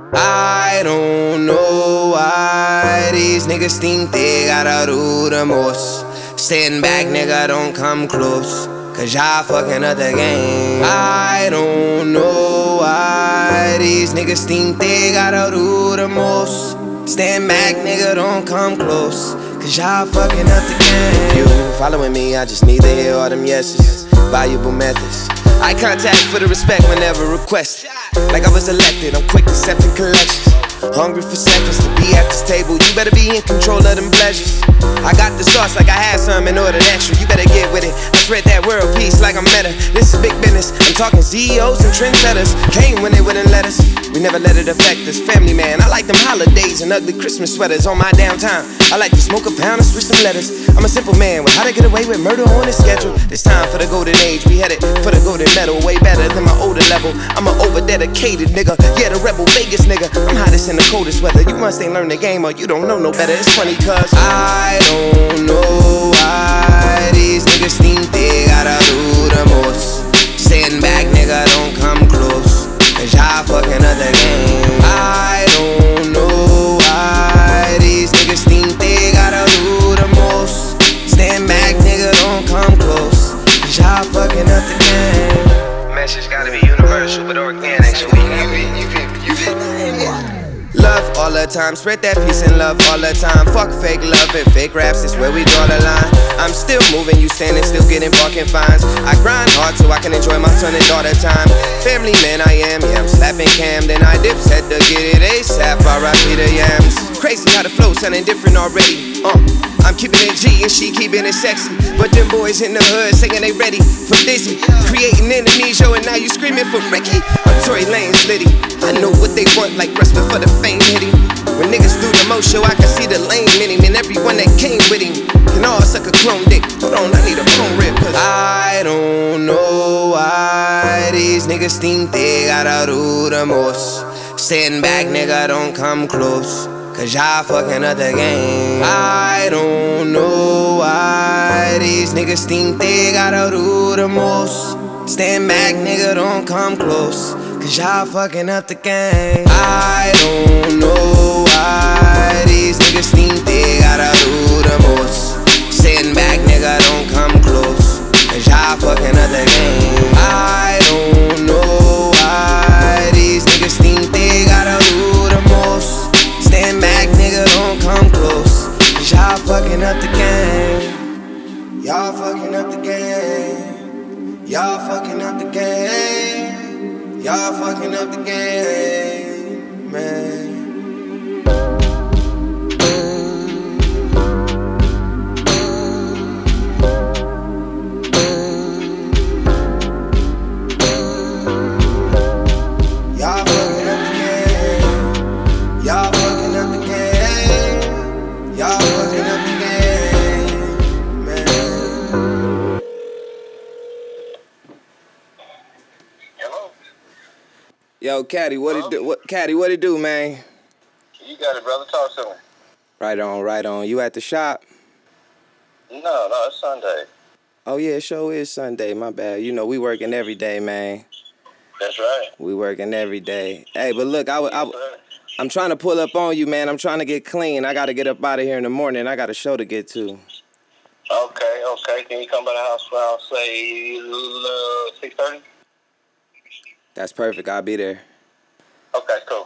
I don't know why these niggas think they gotta do the most. Stand back, nigga, don't come close, cause y'all fucking up the game. I don't know why these niggas think they gotta do the most. Stand back, nigga, don't come close, cause y'all fucking up the game. If you following me, I just need to hear all them yeses. Valuable methods. Eye contact for the respect whenever requested. Like I was elected, I'm quick accepting collections. Hungry for seconds to be at this table. You better be in control of them pleasures. I got the sauce like I had some and ordered extra. You better get with it. I spread that world peace like I'm meta. This is big business. I'm talking CEOs and trendsetters. Came when they wouldn't let us. We never let it affect us. Family man, I like them holidays and ugly Christmas sweaters on my downtime. I like to smoke a pound and switch some letters. I'm a simple man with how to get away with murder on his schedule. It's time for the golden age. We headed for the golden medal. Way better than my older level. I'm an over-dedicated nigga. Yeah, the rebel Vegas nigga. I'm hottest in the coldest weather. You must ain't learned the game or you don't know no better. It's funny cause I don't know why these niggas think they gotta do the most. Stand back, nigga, don't come close, cause y'all fucking up the game. I don't know why these niggas think they gotta do the most. Stand back, nigga, don't come close, cause y'all fucking up the game. Message gotta be universal but organic, so we love all the time, spread that peace and love all the time. Fuck fake love and fake raps, it's where we draw the line. I'm still moving, you standing, still getting parking fines. I grind hard so I can enjoy my son and daughter time. Family man I am, yeah, I'm slapping cam. Then I dip set to get it ASAP, R.I.P. the yams. Crazy how the flow sounding different already. I'm keeping it G and she keeping it sexy. But them boys in the hood saying they ready for Dizzy. Creating enemies, yo, and now you screaming for Ricky. I'm Tory Lanez Liddy. I know what they want, like wrestling for the fame hitting. When niggas do the most show, I can see the lane in him. And everyone that came with him can all suck a clone dick. Hold on, I need a phone rip, cause I don't know why these niggas think they gotta do the most. Stand back, nigga, don't come close, cause y'all fucking up the game. I don't know why these niggas think they gotta do the most. Stand back, nigga, don't come close, cause y'all fucking up the game. I don't know why these niggas think they gotta do the most. Stand back, nigga, don't come close, cause y'all fucking up the game. I don't know why these niggas think they gotta do the most. Stand back, nigga, don't come close, cause y'all fucking up the game. Y'all fucking up the game. Y'all fucking up the game. Y'all fucking up the game, man. Y'all fucking up the game. Y'all fucking up the game. Y'all fucking up the game, man. Hello? Yo, Caddy, what it do? Caddy, what it do, man? You got it, brother. Talk to me. Right on, right on. You at the shop? No, it's Sunday. Oh yeah, it sure is Sunday. My bad. You know we working every day, man. That's right. We working every day. Hey, but look, Yes, sir. I'm trying to pull up on you, man. I'm trying to get clean. I got to get up out of here in the morning. I got a show to get to. Okay. Can you come by the house around, say, 6:30? That's perfect. I'll be there. Okay, cool.